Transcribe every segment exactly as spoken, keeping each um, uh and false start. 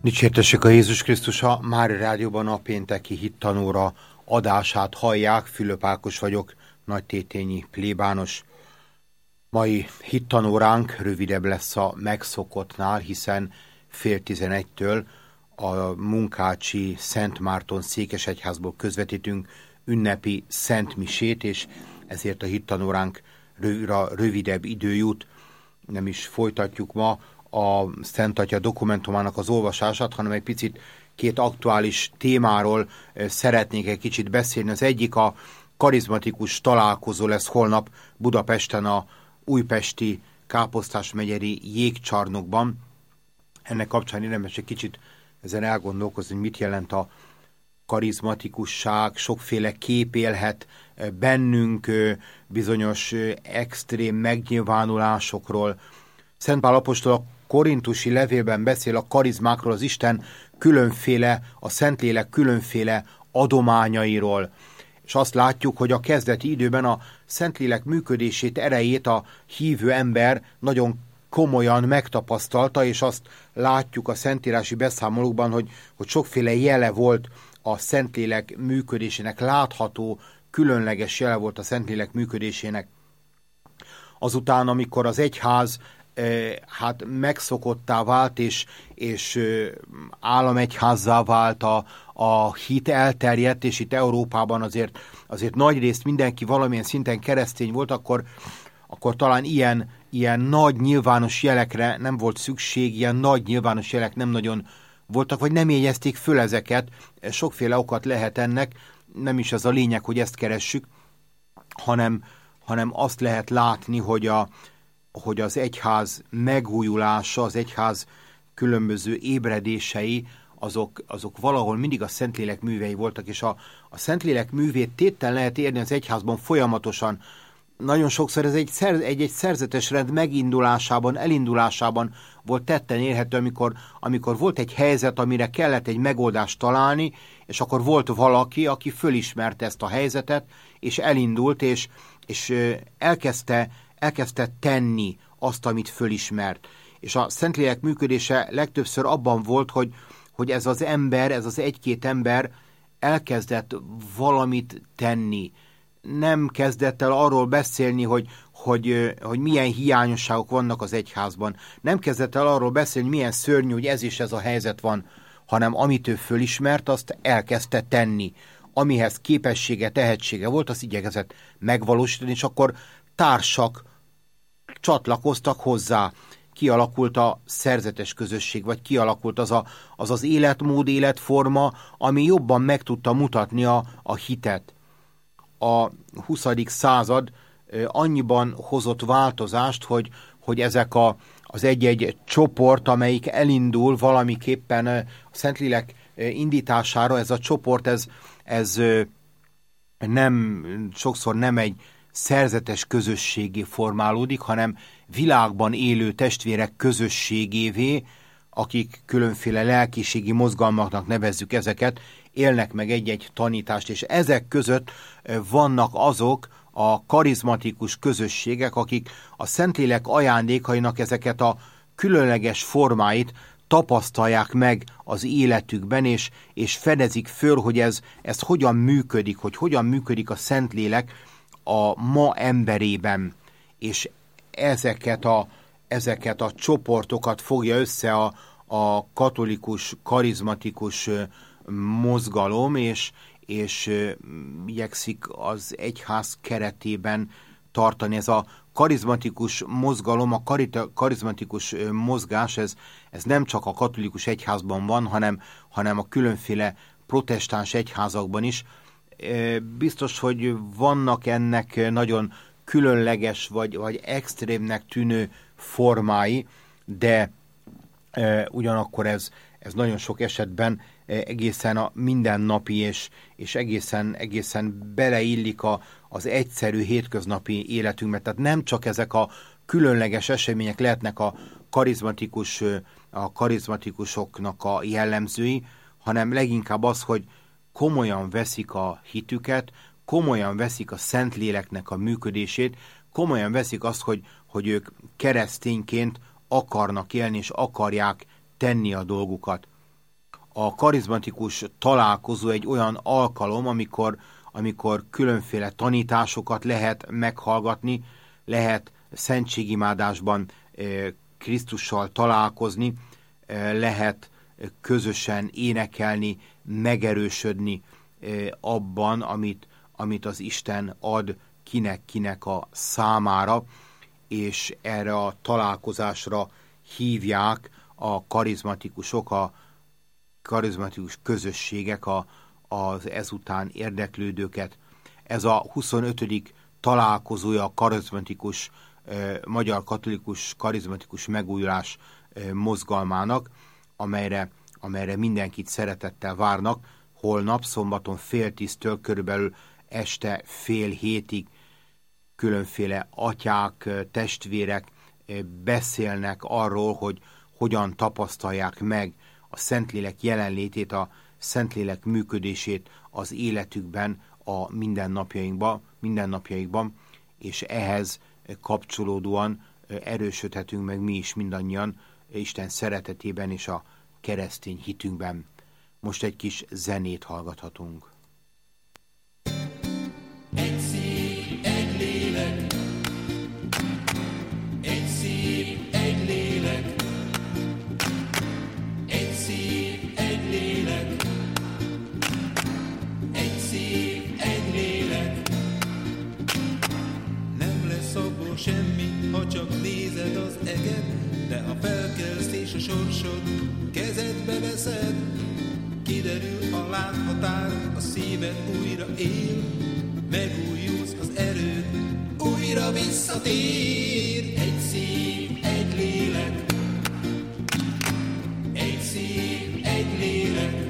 Dicsértessük a Jézus Krisztus, a Mária Rádióban a pénteki hittanóra adását hallják. Fülöp Ákos vagyok, nagytétényi plébános. Mai hittanóránk rövidebb lesz a megszokottnál, hiszen fél tizenegytől a Munkácsi Szent Márton székesegyházból közvetítünk ünnepi szentmisét, és ezért a hittanóránk rövidebb idő jut. Nem is folytatjuk ma a Szent Atya dokumentumának az olvasását, hanem egy picit két aktuális témáról szeretnék egy kicsit beszélni. Az egyik a karizmatikus találkozó lesz holnap Budapesten a újpesti Káposztás megyeri jégcsarnokban. Ennek kapcsán érdemes egy kicsit ezen elgondolkozni, hogy mit jelent a karizmatikusság, sokféle kép élhet bennünk, bizonyos extrém megnyilvánulásokról. Szent Pál apostol a korintusi levélben beszél a karizmákról, az Isten különféle, a Szentlélek különféle adományairól. És azt látjuk, hogy a kezdeti időben a Szentlélek működését, erejét a hívő ember nagyon komolyan megtapasztalta, és azt látjuk a szentírási beszámolókban, hogy, hogy sokféle jele volt a Szentlélek működésének, látható, különleges jele volt a Szentlélek működésének. Azután, amikor az egyház hát megszokottá vált, és, és államegyházzá vált, a, a hit elterjedt, és itt Európában azért, azért nagyrészt mindenki valamilyen szinten keresztény volt, akkor, akkor talán ilyen, ilyen nagy nyilvános jelekre nem volt szükség, ilyen nagy nyilvános jelek nem nagyon voltak, vagy nem jegyezték föl ezeket. Sokféle okat lehet ennek, nem is az a lényeg, hogy ezt keressük, hanem, hanem azt lehet látni, hogy a hogy az egyház megújulása, az egyház különböző ébredései, azok, azok valahol mindig a Szentlélek művei voltak, és a, a Szentlélek művét tétten lehet érni az egyházban folyamatosan. Nagyon sokszor ez egy, szer, egy, egy szerzetes rend megindulásában, elindulásában volt tetten érhető, amikor, amikor volt egy helyzet, amire kellett egy megoldást találni, és akkor volt valaki, aki fölismerte ezt a helyzetet, és elindult, és, és elkezdte elkezdte tenni azt, amit fölismert. És a Szentlélek működése legtöbbször abban volt, hogy, hogy ez az ember, ez az egy-két ember elkezdett valamit tenni. Nem kezdett el arról beszélni, hogy, hogy, hogy milyen hiányosságok vannak az egyházban. Nem kezdett el arról beszélni, hogy milyen szörnyű, hogy ez is ez a helyzet van, hanem amit ő fölismert, azt elkezdte tenni. Amihez képessége, tehetsége volt, azt igyekezett megvalósítani, és akkor társak csatlakoztak hozzá. Kialakult a szerzetes közösség, vagy kialakult az a, az, az életmód, életforma, ami jobban meg tudta mutatni a, a hitet. A huszadik század annyiban hozott változást, hogy, hogy ezek a, az egy-egy csoport, amelyik elindul valamiképpen a Szentlélek indítására, ez a csoport, ez, ez nem, sokszor nem egy szerzetes közösségé formálódik, hanem világban élő testvérek közösségévé, akik különféle lelkiségi mozgalmaknak nevezzük ezeket, élnek meg egy-egy tanítást, és ezek között vannak azok a karizmatikus közösségek, akik a Szentlélek ajándékainak ezeket a különleges formáit tapasztalják meg az életükben, és, és fedezik föl, hogy ez, ez hogyan működik, hogy hogyan működik a Szentlélek a ma emberében, és ezeket a, ezeket a csoportokat fogja össze a, a katolikus, karizmatikus mozgalom, és, és igyekszik az egyház keretében tartani. Ez a karizmatikus mozgalom, a karita, karizmatikus mozgás, ez, ez nem csak a katolikus egyházban van, hanem, hanem a különféle protestáns egyházakban is. Biztos, hogy vannak ennek nagyon különleges vagy, vagy extrémnek tűnő formái, de e, ugyanakkor ez, ez nagyon sok esetben egészen a mindennapi és, és egészen, egészen beleillik a, az egyszerű hétköznapi életünkbe. Tehát nem csak ezek a különleges események lehetnek a karizmatikus, a karizmatikusoknak a jellemzői, hanem leginkább az, hogy komolyan veszik a hitüket, komolyan veszik a Szentléleknek a működését, komolyan veszik azt, hogy, hogy ők keresztényként akarnak élni, és akarják tenni a dolgukat. a karizmatikus találkozó egy olyan alkalom, amikor, amikor különféle tanításokat lehet meghallgatni, lehet szentségimádásban Krisztussal találkozni, lehet közösen énekelni, megerősödni abban, amit, amit az Isten ad kinek-kinek a számára, és erre a találkozásra hívják a karizmatikusok, a karizmatikus közösségek a, az ezután érdeklődőket. Ez a huszonötödik találkozója a karizmatikus, eh, magyar katolikus karizmatikus megújulás eh, mozgalmának, amelyre, amelyre mindenkit szeretettel várnak. Holnap, szombaton fél tíztől körülbelül este fél hétig különféle atyák, testvérek beszélnek arról, hogy hogyan tapasztalják meg a Szentlélek jelenlétét, a Szentlélek működését az életükben, a mindennapjainkban, mindennapjaikban, és ehhez kapcsolódóan erősödhetünk meg mi is mindannyian Isten szeretetében és a keresztény hitünkben. Most egy kis zenét hallgathatunk. Egy szív, egy lélek, egy szív, egy lélek, egy szív, egy lélek, egy szív, egy lélek. Nem lesz abból semmi, ha csak nézed az eget, de a felkelsz a sorsod kezedbe veszed. Kiderül a láthatár, a szíved újra él, megújulsz az erőd, újra visszatér. Egy szív, egy lélek, egy szív, egy lélek,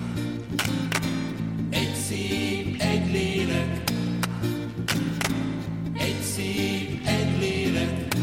egy szív, egy lélek, egy szív, egy lélek.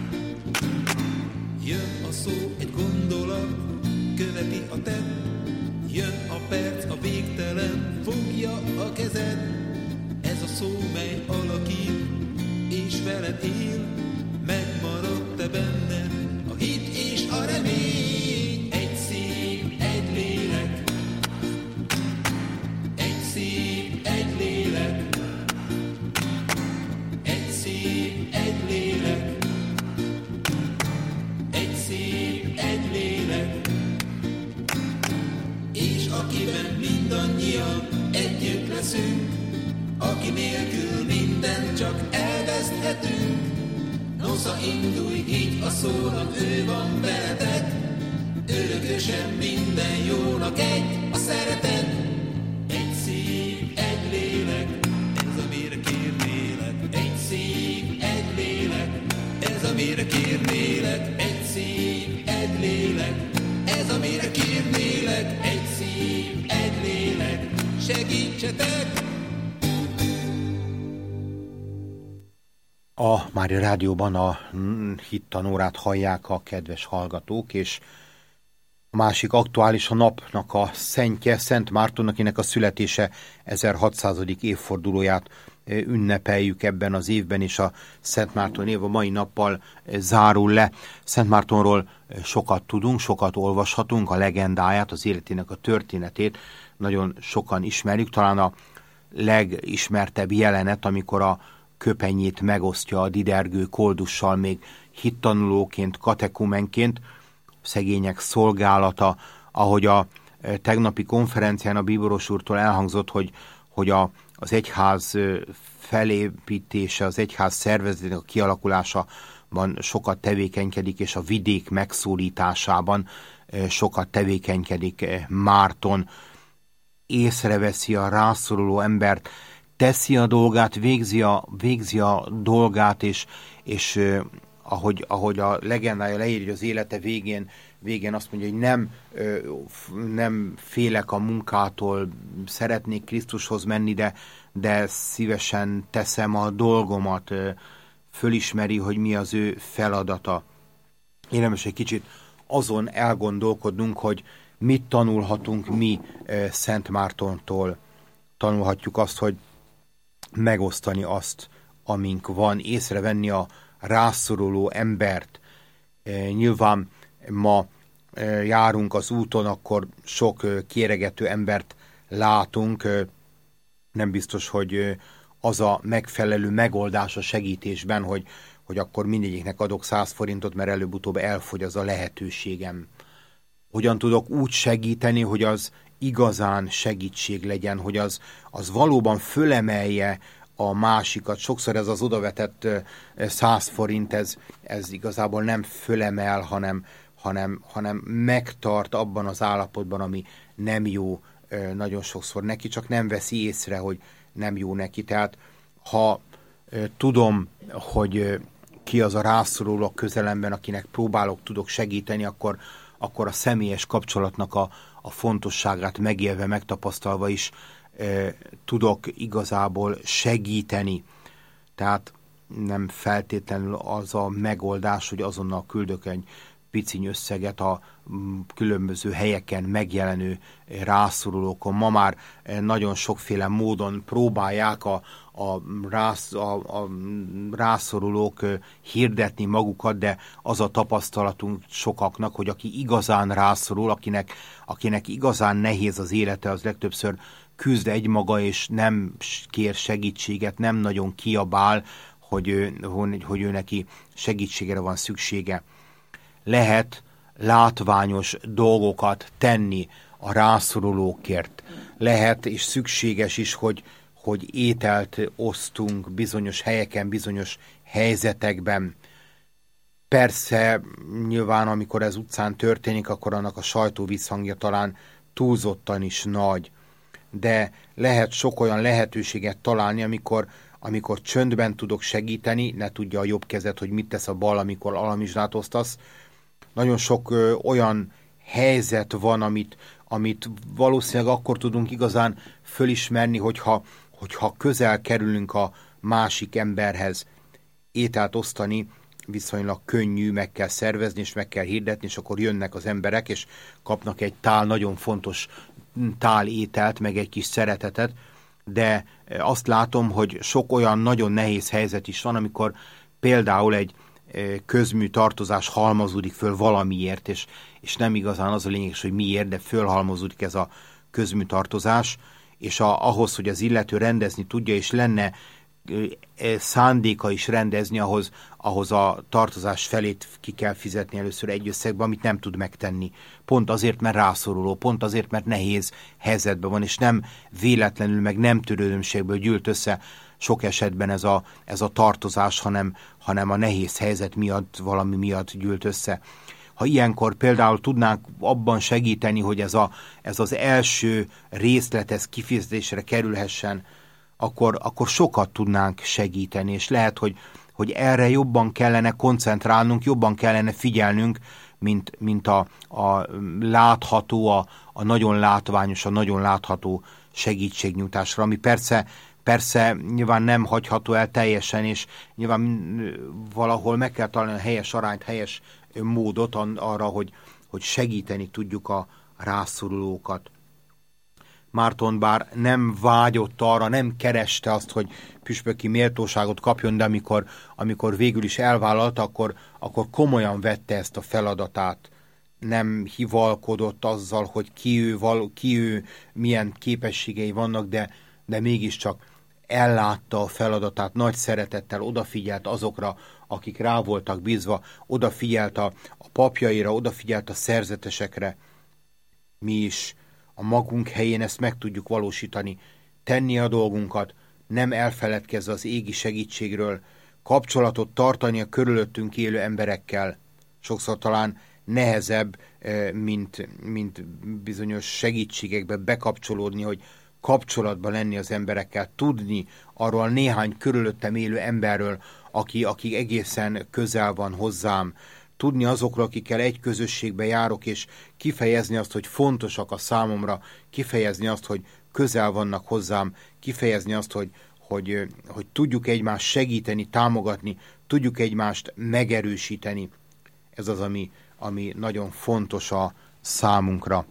Jön a szó, egy gondolat, követi a tett, jön a perc, a végtelen, fogja a kezed. Ez a szó, mely alakít, és veled él, megmaradt te benned a hit és a remény. Egy szív, egy lélek, egy szív, egy lélek, egy szív, egy lélek, egy szív, egy lélek. És akiben mindannyian együtt leszünk, aki nélkül mindent csak elveszthetünk. Nosza, indulj, higgy a szónak, ő van veletek, örökösen minden jónak egy a szeretet. Egy szív, egy lélek, ez amire kérnélek. Egy szív, egy lélek, ez amire kérnélek. Egy szív, egy lélek, ez amire kérnélek. Egy szív, egy lélek, segítsetek! A Mária Rádióban a hittanórát hallják a kedves hallgatók, és a másik aktuális a napnak a szentje, Szent Márton, akinek a születése ezerhatszázadik évfordulóját ünnepeljük ebben az évben, és a Szent Márton év a mai nappal zárul le. Szent Mártonról sokat tudunk, sokat olvashatunk, a legendáját, az életének a történetét nagyon sokan ismerjük. Talán a legismertebb jelenet, amikor a köpenyét megosztja a didergő koldussal még hittanulóként, katekumenként, szegények szolgálata, ahogy a tegnapi konferencián a bíboros úrtól elhangzott, hogy, hogy a, az egyház felépítése, az egyház szervezetének a kialakulásában sokat tevékenykedik, és a vidék megszólításában sokat tevékenykedik Márton. Észreveszi a rászoruló embert, teszi a dolgát, végzi a, végzi a dolgát, és, és eh, ahogy, ahogy a legendája leírja az élete végén, végén azt mondja, hogy nem, eh, nem félek a munkától, szeretnék Krisztushoz menni, de, de szívesen teszem a dolgomat, eh, fölismeri, hogy mi az ő feladata. Érdemes egy kicsit azon elgondolkodnunk, hogy mit tanulhatunk mi eh, Szent Mártontól. Tanulhatjuk azt, hogy megosztani azt, amink van, észrevenni a rászoruló embert. E, nyilván ma járunk az úton, akkor sok kéregető embert látunk. Nem biztos, hogy az a megfelelő megoldás a segítésben, hogy, hogy akkor mindegyiknek adok száz forintot, mert előbb-utóbb elfogy az a lehetőségem. Hogyan tudok úgy segíteni, hogy az igazán segítség legyen, hogy az, az valóban fölemelje a másikat. Sokszor ez az odavetett száz forint, ez, ez igazából nem fölemel, hanem, hanem, hanem megtart abban az állapotban, ami nem jó nagyon sokszor neki, csak nem veszi észre, hogy nem jó neki. Tehát ha tudom, hogy ki az a rászoruló a közelemben, akinek próbálok, tudok segíteni, akkor, akkor a személyes kapcsolatnak a, a fontosságát megélve, megtapasztalva is e, tudok igazából segíteni. Tehát nem feltétlenül az a megoldás, hogy azonnal küldök egy piciny összeget a különböző helyeken megjelenő rászorulókon. Ma már nagyon sokféle módon próbálják a, a, rász, a, a rászorulók hirdetni magukat, de az a tapasztalatunk sokaknak, hogy aki igazán rászorul, akinek, akinek igazán nehéz az élete, az legtöbbször küzd egymaga, és nem kér segítséget, nem nagyon kiabál, hogy ő, hogy ő neki segítségre van szüksége. Lehet látványos dolgokat tenni a rászorulókért. Lehet és szükséges is, hogy, hogy ételt osztunk bizonyos helyeken, bizonyos helyzetekben. Persze, nyilván, amikor ez utcán történik, akkor annak a sajtóvízhangja talán túlzottan is nagy. De lehet sok olyan lehetőséget találni, amikor amikor csöndben tudok segíteni, ne tudja a jobb kezed, hogy mit tesz a bal, amikor alamizsnát osztasz. Nagyon sok ö, olyan helyzet van, amit, amit valószínűleg akkor tudunk igazán fölismerni, hogyha, hogyha közel kerülünk a másik emberhez. Ételt osztani viszonylag könnyű, meg kell szervezni, és meg kell hirdetni, és akkor jönnek az emberek, és kapnak egy tál, nagyon fontos tál ételt, meg egy kis szeretetet, de azt látom, hogy sok olyan nagyon nehéz helyzet is van, amikor például egy közmű tartozás halmazódik föl valamiért, és, és nem igazán az a lényeges, hogy miért, de fölhalmozódik ez a közmű tartozás, és a, ahhoz, hogy az illető rendezni tudja, és lenne szándéka is rendezni, ahhoz, ahhoz a tartozás felét ki kell fizetni először egy összegbe, amit nem tud megtenni. Pont azért, mert rászoruló, pont azért, mert nehéz helyzetben van, és nem véletlenül, meg nem törődömségből gyűlt össze sok esetben ez a, ez a tartozás, hanem, hanem a nehéz helyzet miatt, valami miatt gyűlt össze. Ha ilyenkor például tudnánk abban segíteni, hogy ez, a, ez az első részlet, ez kifizetésre kerülhessen, Akkor, akkor sokat tudnánk segíteni, és lehet, hogy, hogy erre jobban kellene koncentrálnunk, jobban kellene figyelnünk, mint, mint a, a látható, a, a nagyon látványos, a nagyon látható segítségnyújtásra, ami persze, persze nyilván nem hagyható el teljesen, és nyilván valahol meg kell találni a helyes arányt, helyes módot arra, hogy, hogy segíteni tudjuk a rászorulókat. Márton bár nem vágyott arra, nem kereste azt, hogy püspöki méltóságot kapjon, de amikor, amikor végül is elvállalta, akkor, akkor komolyan vette ezt a feladatát. Nem hivalkodott azzal, hogy ki ő, val, ki ő milyen képességei vannak, de, de mégiscsak ellátta a feladatát, nagy szeretettel odafigyelt azokra, akik rá voltak bízva, odafigyelt a, a papjaira, odafigyelt a szerzetesekre. Mi is a magunk helyén ezt meg tudjuk valósítani, tenni a dolgunkat, nem elfeledkezve az égi segítségről, kapcsolatot tartani a körülöttünk élő emberekkel. Sokszor talán nehezebb, mint, mint bizonyos segítségekbe bekapcsolódni, hogy kapcsolatban lenni az emberekkel, tudni arról néhány körülöttem élő emberről, aki, aki egészen közel van hozzám, tudni azokról, akikkel egy közösségbe járok, és kifejezni azt, hogy fontosak a számomra, kifejezni azt, hogy közel vannak hozzám, kifejezni azt, hogy, hogy, hogy tudjuk egymást segíteni, támogatni, tudjuk egymást megerősíteni. Ez az, ami, ami nagyon fontos a számunkra.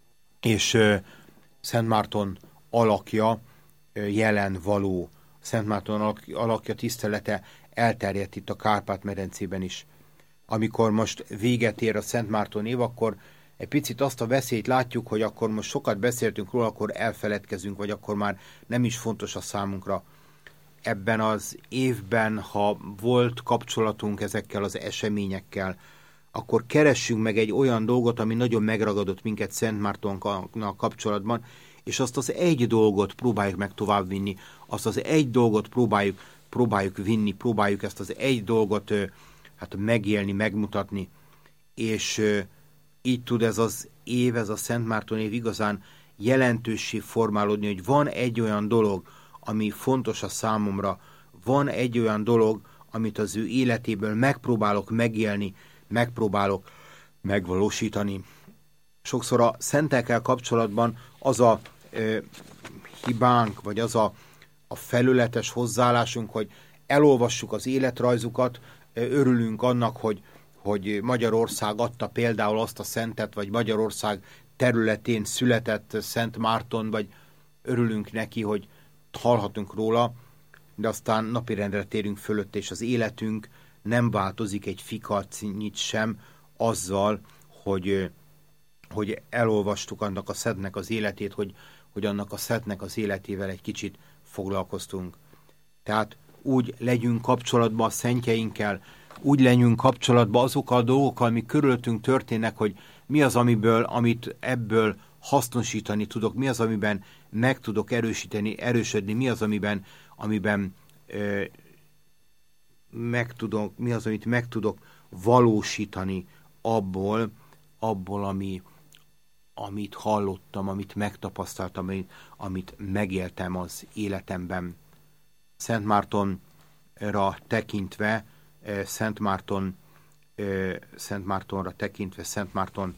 És uh, Szent Márton alakja uh, jelen való. Szent Márton alakja tisztelete elterjedt itt a Kárpát-medencében is. amikor most véget ér a Szent Márton év, akkor egy picit azt a veszélyt látjuk, hogy akkor most sokat beszéltünk róla, akkor elfeledkezünk, vagy akkor már nem is fontos a számunkra. Ebben az évben, ha volt kapcsolatunk ezekkel az eseményekkel, akkor keressünk meg egy olyan dolgot, ami nagyon megragadott minket Szent Mártonnal kapcsolatban, és azt az egy dolgot próbáljuk meg továbbvinni, azt az egy dolgot próbáljuk, próbáljuk vinni, próbáljuk ezt az egy dolgot hát megélni, megmutatni, és így tud ez az év, ez a Szent Márton év igazán jelentőssé formálódni, hogy van egy olyan dolog, ami fontos a számomra, van egy olyan dolog, amit az ő életéből megpróbálok megélni, megpróbálok megvalósítani. Sokszor a szentekkel kapcsolatban az a ö, hibánk, vagy az a, a felületes hozzáállásunk, hogy elolvassuk az életrajzukat, örülünk annak, hogy, hogy Magyarország adta például azt a szentet, vagy Magyarország területén született Szent Márton, vagy örülünk neki, hogy hallhatunk róla, de aztán napirendre térünk fölött, és az életünk nem változik egy fikacnyit sem azzal, hogy, hogy elolvastuk annak a szentnek az életét, hogy, hogy annak a szentnek az életével egy kicsit foglalkoztunk. Tehát úgy legyünk kapcsolatban a szentjeinkkel, úgy legyünk kapcsolatban azokkal a dolgokkal, ami körülöttünk történnek, hogy mi az, amiből, amit ebből hasznosítani tudok, mi az, amiben meg tudok erősíteni, erősödni, mi az, amiben, amiben ö, meg tudok, mi az, amit meg tudok valósítani abból, abból, ami, amit hallottam, amit megtapasztaltam, amit, amit megéltem az életemben. Szent Mártonra tekintve, Szent Márton, Szent Mártonra tekintve, Szent Márton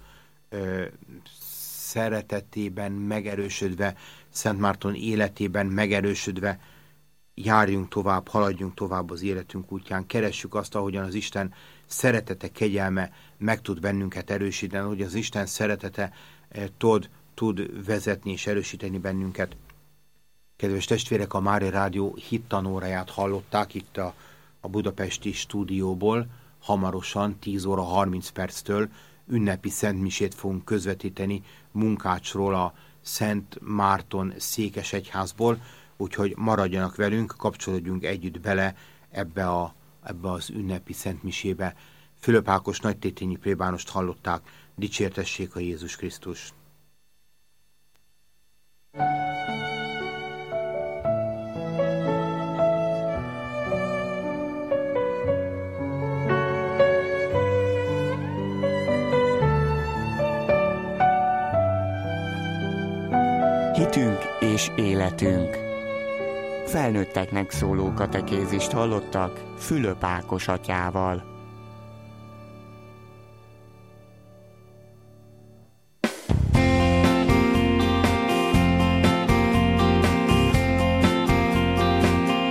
szeretetében megerősödve, Szent Márton életében megerősödve, járjunk tovább, haladjunk tovább az életünk útján, keressük azt, ahogyan az Isten szeretete, kegyelme meg tud bennünket erősíteni, hogy az Isten szeretete tud, tud vezetni és erősíteni bennünket. Kedves testvérek, a Mária Rádió hittanóráját hallották itt a, a budapesti stúdióból. Hamarosan tíz óra harminc perctől ünnepi szentmisét fogunk közvetíteni Munkácsról, a Szent Márton székesegyházból, úgyhogy maradjanak velünk, kapcsolódjunk együtt bele ebbe, a, ebbe az ünnepi szentmisébe. Fülöp Ákos nagytétényi plébánost hallották, dicsértessék a Jézus Krisztus! Hitünk és életünk. Felnőtteknek szóló katekézist hallottak Fülöp Ákos atyával.